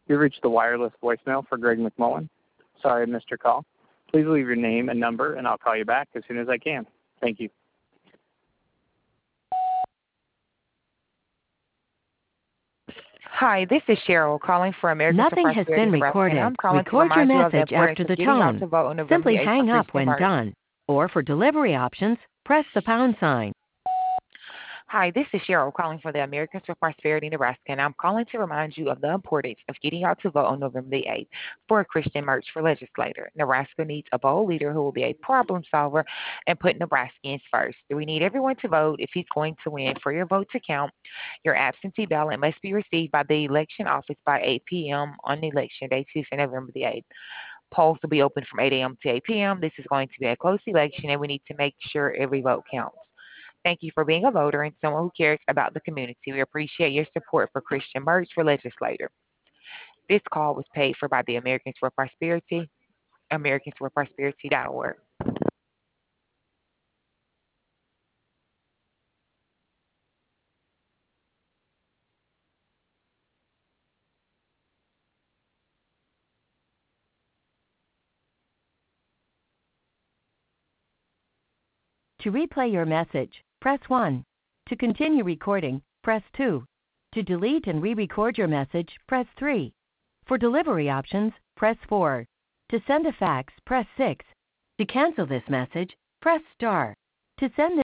You reached the wireless voicemail for Greg McMullen. Sorry I missed your call. Please leave your name and number, and I'll call you back as soon as I can. Thank you. Hi, this is Cheryl calling for Americans for Nothing has Prosperity been Nebraska, and recorded. I'm calling to Record your remind you of the message importance after of the getting out tone. to vote on November Simply the 8th for hang up Christian when March. done. Or for delivery options, press the pound sign. Hi, this is Cheryl calling for the Americans for Prosperity Nebraska, and I'm calling to remind you of the importance of getting out to vote on November the 8th for a Christian March for legislator. Nebraska needs a bold leader who will be a problem solver and put Nebraskans first. We need everyone to vote if he's going to win. For your vote to count, your absentee ballot must be received by the election office by 8 p.m. on election day, Tuesday, November the 8th. Polls will be open from 8 a.m. to 8 p.m. This is going to be a close election, and we need to make sure every vote counts. Thank you for being a voter and someone who cares about the community. We appreciate your support for Christian Merge for legislator. This call was paid for by the Americans for Prosperity, AmericansForProsperity.org. To replay your message, press 1. To continue recording, press 2. To delete and re-record your message, press 3. For delivery options, press 4. To send a fax, press 6. To cancel this message, press star. To send